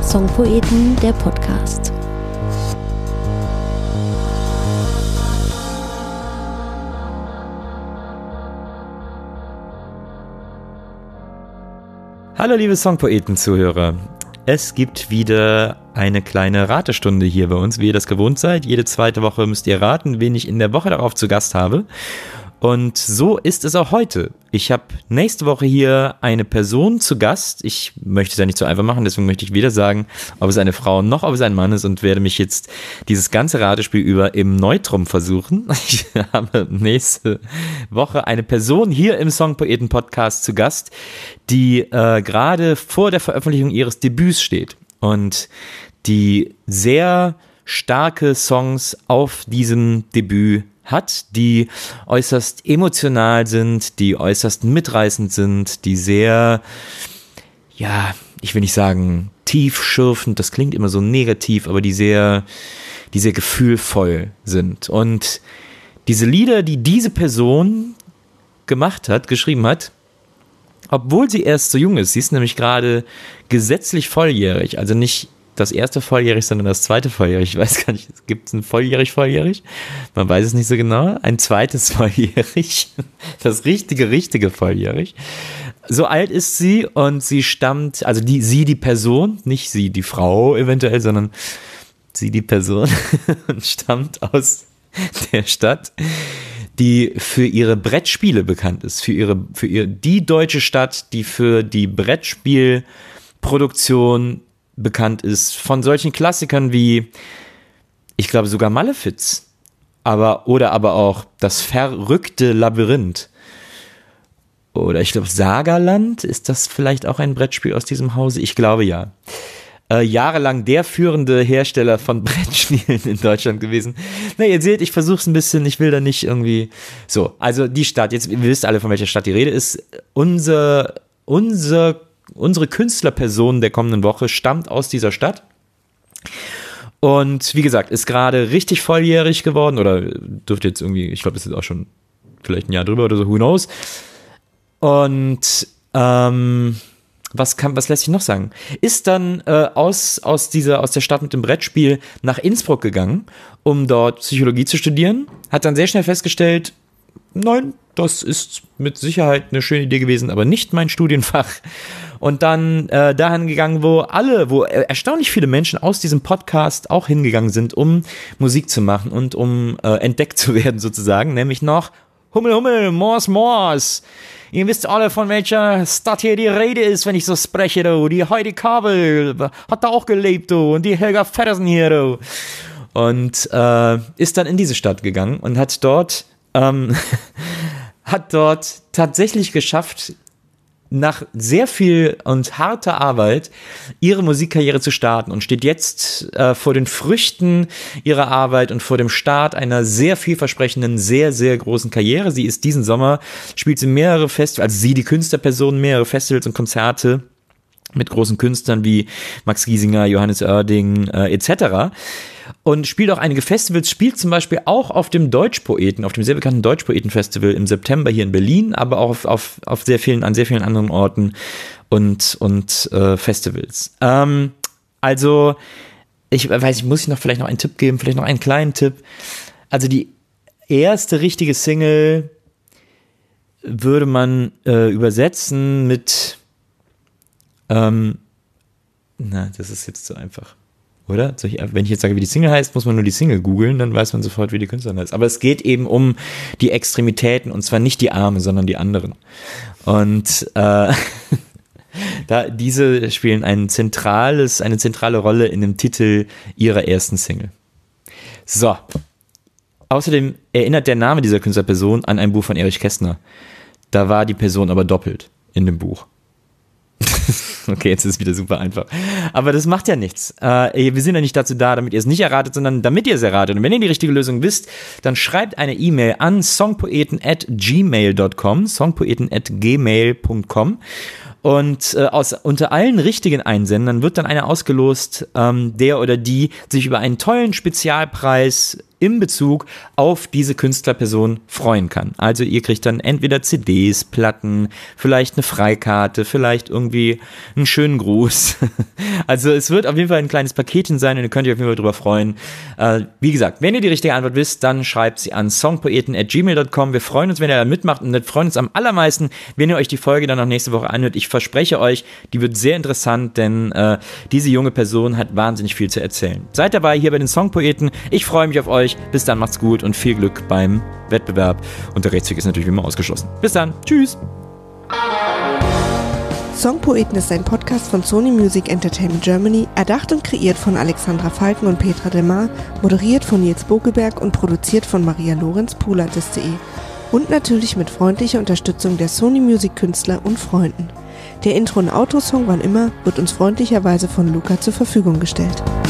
Songpoeten, der Podcast. Hallo liebe Songpoeten-Zuhörer. Es gibt wieder eine kleine Ratestunde hier bei uns, wie ihr das gewohnt seid. Jede zweite Woche müsst ihr raten, wen ich in der Woche darauf zu Gast habe. Und so ist es auch heute. Ich habe nächste Woche hier eine Person zu Gast. Ich möchte es ja nicht so einfach machen, deswegen möchte ich weder sagen, ob es eine Frau noch ob es ein Mann ist und werde mich jetzt dieses ganze Ratespiel über im Neutrum versuchen. Ich habe nächste Woche eine Person hier im Songpoeten-Podcast zu Gast, die gerade vor der Veröffentlichung ihres Debüts steht und die sehr starke Songs auf diesem Debüt hat, die äußerst emotional sind, die äußerst mitreißend sind, die sehr, ja, ich will nicht sagen tiefschürfend, das klingt immer so negativ, aber die sehr gefühlvoll sind. Und diese Lieder, die diese Person geschrieben hat, obwohl sie erst so jung ist, sie ist nämlich gerade gesetzlich volljährig, also nicht das erste volljährig, sondern das zweite volljährig. Ich weiß gar nicht, gibt es ein volljährig? Man weiß es nicht so genau. Ein zweites volljährig. Das richtige volljährig. So alt ist sie und sie stammt, also die Person, nicht sie, die Frau eventuell, sondern sie, die Person, und stammt aus der Stadt, die für ihre Brettspiele bekannt ist. Die deutsche Stadt, die für die Brettspielproduktion bekannt ist, von solchen Klassikern wie, ich glaube sogar Malefiz, aber auch das verrückte Labyrinth. Oder ich glaube Sagaland, ist das vielleicht auch ein Brettspiel aus diesem Hause? Ich glaube ja. Jahrelang der führende Hersteller von Brettspielen in Deutschland gewesen. Na, ihr seht, ich versuche es ein bisschen, ich will da nicht irgendwie so, also die Stadt, jetzt, ihr wisst alle, von welcher Stadt die Rede ist. Unsere Künstlerperson der kommenden Woche stammt aus dieser Stadt und wie gesagt, ist gerade richtig volljährig geworden oder dürfte jetzt irgendwie, ich glaube, das ist auch schon vielleicht ein Jahr drüber oder so, who knows. Und was lässt sich noch sagen? Ist dann aus der Stadt mit dem Brettspiel nach Innsbruck gegangen, um dort Psychologie zu studieren, hat dann sehr schnell festgestellt, nein, das ist mit Sicherheit eine schöne Idee gewesen, aber nicht mein Studienfach. Und dann dahin gegangen, wo erstaunlich viele Menschen aus diesem Podcast auch hingegangen sind, um Musik zu machen und um entdeckt zu werden sozusagen, nämlich noch Hummel, Mors. Ihr wisst alle, von welcher Stadt hier die Rede ist, wenn ich so spreche, du. Die Heidi Kabel hat da auch gelebt, du. Und die Helga Feddersen hier, du. Und ist dann in diese Stadt gegangen und hat dort tatsächlich geschafft, nach sehr viel und harter Arbeit ihre Musikkarriere zu starten und steht jetzt vor den Früchten ihrer Arbeit und vor dem Start einer sehr vielversprechenden, sehr, sehr großen Karriere. Sie ist diesen Sommer, spielt sie mehrere Festivals, also sie, die Künstlerperson, mehrere Festivals und Konzerte mit großen Künstlern wie Max Giesinger, Johannes Oerding etc. Und spielt auch einige Festivals, spielt zum Beispiel auch auf dem Deutschpoeten, auf dem sehr bekannten Deutschpoeten-Festival im September hier in Berlin, aber auch an sehr vielen anderen Orten und Festivals. Also, muss ich noch vielleicht noch einen Tipp geben, vielleicht noch einen kleinen Tipp. Also die erste richtige Single würde man übersetzen mit das ist jetzt zu einfach. Oder? Wenn ich jetzt sage, wie die Single heißt, muss man nur die Single googeln, dann weiß man sofort, wie die Künstlerin heißt. Aber es geht eben um die Extremitäten und zwar nicht die Arme, sondern die anderen. Und diese spielen eine zentrale Rolle in dem Titel ihrer ersten Single. So. Außerdem erinnert der Name dieser Künstlerperson an ein Buch von Erich Kästner. Da war die Person aber doppelt in dem Buch. Okay, jetzt ist es wieder super einfach. Aber das macht ja nichts. Wir sind ja nicht dazu da, damit ihr es nicht erratet, sondern damit ihr es erratet. Und wenn ihr die richtige Lösung wisst, dann schreibt eine E-Mail an songpoeten@gmail.com, songpoeten@gmail.com. Und unter allen richtigen Einsendern wird dann einer ausgelost, der oder die sich über einen tollen Spezialpreis in Bezug auf diese Künstlerperson freuen kann. Also ihr kriegt dann entweder CDs, Platten, vielleicht eine Freikarte, vielleicht irgendwie einen schönen Gruß. Also es wird auf jeden Fall ein kleines Paketchen sein und ihr könnt euch auf jeden Fall drüber freuen. Wie gesagt, wenn ihr die richtige Antwort wisst, dann schreibt sie an songpoeten@gmail.com. Wir freuen uns, wenn ihr da mitmacht und wir freuen uns am allermeisten, wenn ihr euch die Folge dann noch nächste Woche anhört. Ich verspreche euch, die wird sehr interessant, denn diese junge Person hat wahnsinnig viel zu erzählen. Seid dabei hier bei den Songpoeten. Ich freue mich auf euch. Bis dann, macht's gut und viel Glück beim Wettbewerb. Und der Rechtsweg ist natürlich wie immer ausgeschlossen. Bis dann. Tschüss. Songpoeten ist ein Podcast von Sony Music Entertainment Germany, erdacht und kreiert von Alexandra Falken und Petra Demar, moderiert von Nils Bogelberg und produziert von Maria Lorenz Pulantes.de. Und natürlich mit freundlicher Unterstützung der Sony Music Künstler und Freunden. Der Intro- und Outro-Song Wann immer wird uns freundlicherweise von Luca zur Verfügung gestellt.